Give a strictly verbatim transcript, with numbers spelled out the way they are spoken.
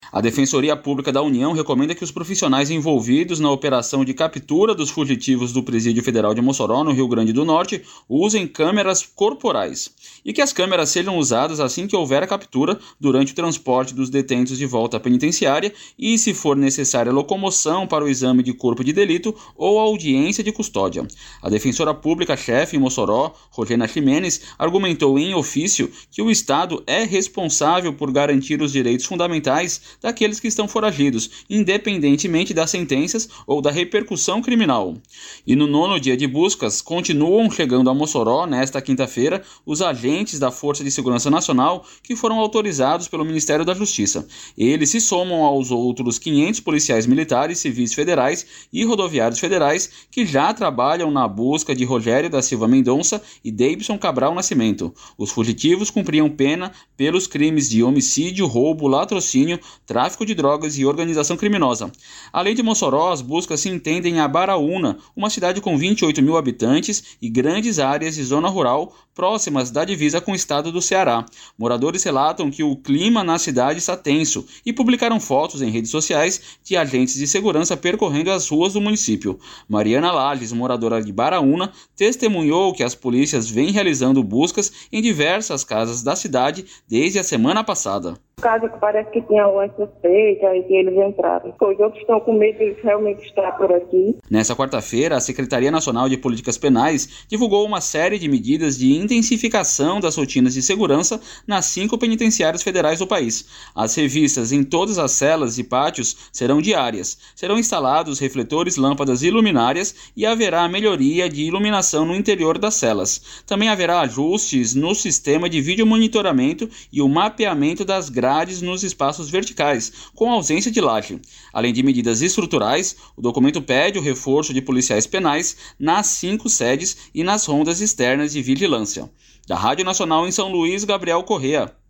A Defensoria Pública da União recomenda que os profissionais envolvidos na operação de captura dos fugitivos do Presídio Federal de Mossoró, no Rio Grande do Norte, usem câmeras corporais e que as câmeras sejam usadas assim que houver a captura, durante o transporte dos detentos de volta à penitenciária e, se for necessária, locomoção para o exame de corpo de delito ou audiência de custódia. A defensora pública-chefe em Mossoró, Rogena Ximenes, argumentou em ofício que o Estado é responsável por garantir os direitos fundamentais daqueles que estão foragidos, independentemente das sentenças ou da repercussão criminal. E no nono dia de buscas, continuam chegando a Mossoró, nesta quinta-feira, os agentes da Força de Segurança Nacional que foram autorizados pelo Ministério da Justiça. Eles se somam aos outros quinhentos policiais militares, civis federais e rodoviários federais que já trabalham na busca de Rogério da Silva Mendonça e Deibson Cabral Nascimento. Os fugitivos cumpriam pena pelos crimes de homicídio, roubo, latrocínio, tráfico de drogas e organização criminosa. Além de Mossoró, as buscas se entendem em Abaraúna, uma cidade com vinte e oito mil habitantes e grandes áreas de zona rural próximas da divisa com o estado do Ceará. Moradores relatam que o clima na cidade está tenso e publicaram fotos em redes sociais de agentes de segurança percorrendo as ruas do município. Mariana Lages, moradora de Baraúna, testemunhou que as polícias vêm realizando buscas em diversas casas da cidade desde a semana passada. Caso que parece que tinha uma suspeita e que eles entraram. Os outros estão com medo de realmente estar por aqui. Nessa quarta-feira, a Secretaria Nacional de Políticas Penais divulgou uma série de medidas de intensificação das rotinas de segurança nas cinco penitenciárias federais do país. As revistas em todas as celas e pátios serão diárias. Serão instalados refletores, lâmpadas e luminárias e haverá melhoria de iluminação no interior das celas. Também haverá ajustes no sistema de vídeo monitoramento e o mapeamento das grades nos espaços verticais, com ausência de laje. Além de medidas estruturais, o documento pede o reforço de policiais penais nas cinco sedes e nas rondas externas de vigilância. Da Rádio Nacional em São Luís, Gabriel Correa.